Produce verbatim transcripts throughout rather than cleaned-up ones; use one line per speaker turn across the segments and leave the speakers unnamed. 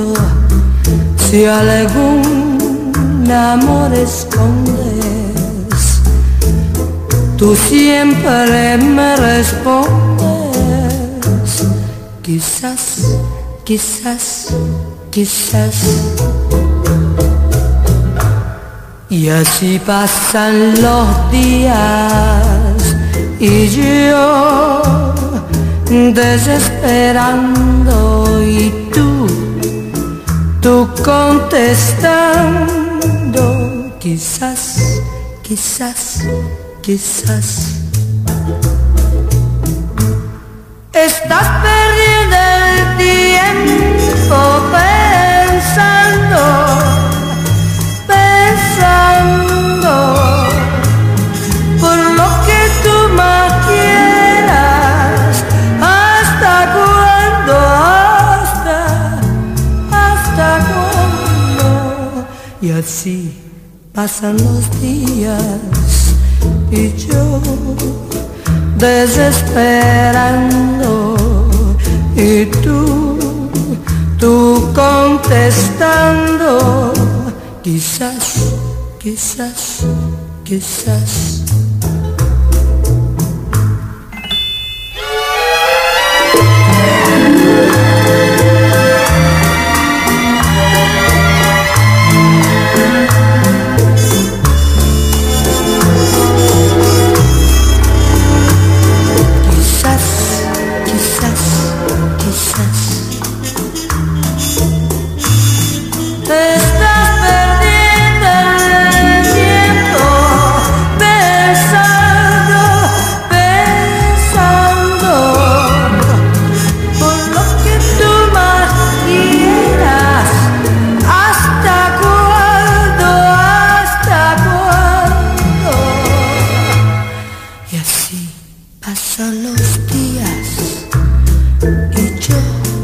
pregunto si algún amor escondes, tú siempre me respondes, quizás, quizás, quizás. Y así pasan los días y yo desesperando y tú, tú contestando, quizás, quizás, quizás. Estás perdiendo el tiempo pensando, pensando por lo que tú más quieras. ¿Hasta cuándo? Hasta, hasta cuándo. Y así pasan los días y yo desesperando y tú, tú contestando, quizás, quizás, quizás. Pasan los días y yo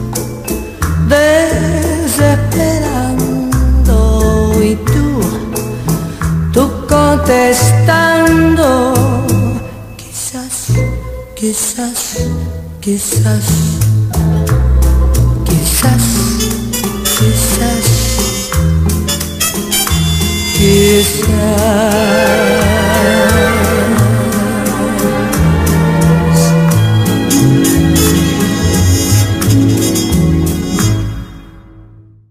desesperando y tú, tú contestando, quizás, quizás, quizás, quizás, quizás, quizás.